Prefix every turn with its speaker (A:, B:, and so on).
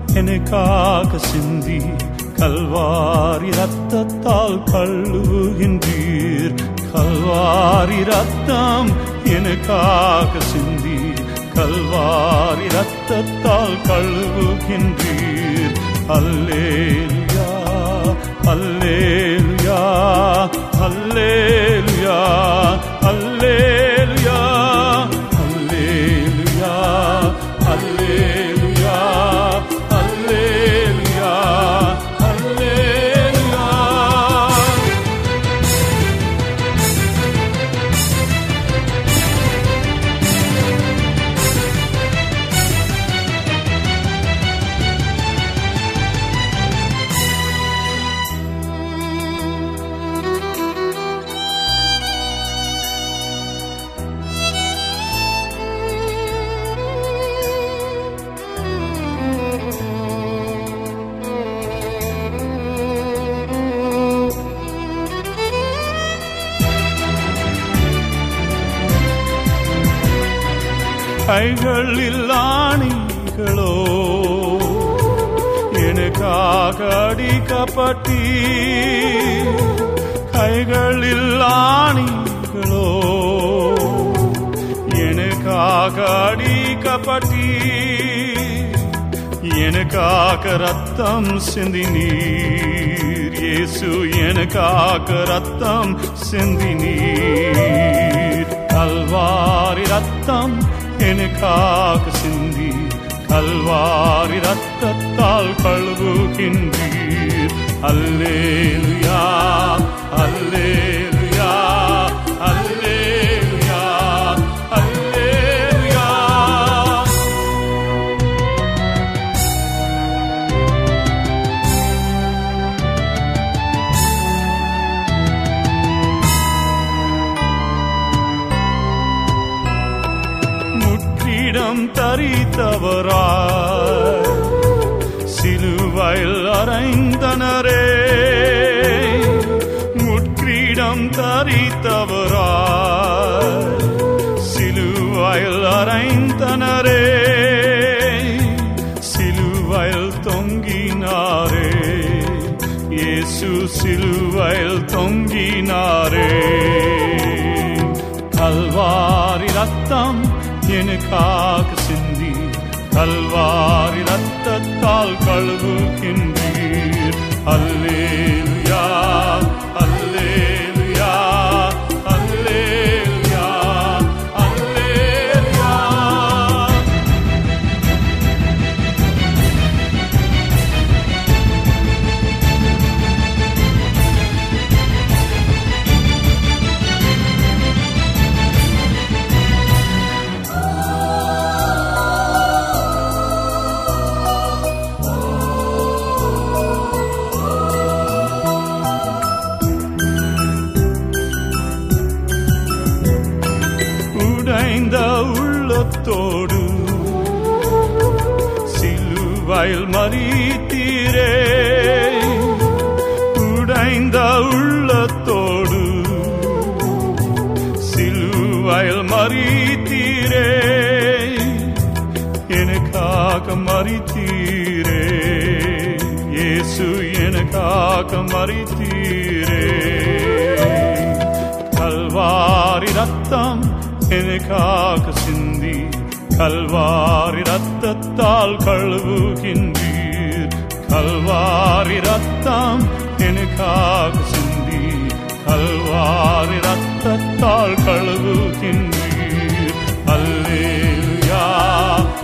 A: எனக்காக சிந்தி கல்வாரி ரத்தத்தால் கழுவுகின்றீர். கல்வாரி ரத்தம் எனக்காக சிந்தி கல்வாரி ரத்தத்தால் கழுவுகின்றீர். அல்லேலூயா அல்லேலூயா அல்லேலூயா அல்லேலூயா அல்லேலூயா அல்லேலூயா அல்லேலூயா அல்லேலூயா. கைகளில் ஆணிகளோ எனக்காக அடிக்கப்பட்டீர். கைகளில் ஆணிகளோ எனக்காக அடிக்கப்பட்டீர். எனக்காக ரத்தம் சிந்தினீர். இயேசு எனக்காக ரத்தம் சிந்தினீர். கல்வாரி ரத்தம் எனக்காக சிந்தி கல்வாரி ரத்தத்தால் கழுவுகின்றீர். அல்லேலூயா அல்லேலூயா அல்லேலூயா அல்லேலூயா. முற்றிடம் தரித்தவராய் சிலுவையில் அறைந்தனரே. முற்றிடம் தரித்தவராய் சிலுவையில் அறைந்தனரே. சிலுவையில் தொங்கினாரே. இயேசு சிலுவையில் தொங்கினாரே. கல்வாரி ரத்தம் எனக்காக சிந்தி கல்வாரி ரத்தத்தால் கழுவுகின்றீர். அல்லேலூயா அல்லேலூயா அல்லேலூயா அல்லேலூயா. உடைந்த உள்ளத்தோடு சிலுவையில் மரித்தீரே. உடைந்த உள்ளத்தோடு சிலுவையில் மரித்தீரே. எனக்காக மரித்தீரே. இயேசு எனக்காக மரித்தீரே. கல்வாரி ரத்தம் எனக்காக சிந்தி கல்வாரி ரத்தத்தால் கழுவுகின்றீர். கல்வாரி ரத்தம் எனக்காக சிந்தி கல்வாரி ரத்தத்தால் கழுவுகின்றீர். அல்லேலூயா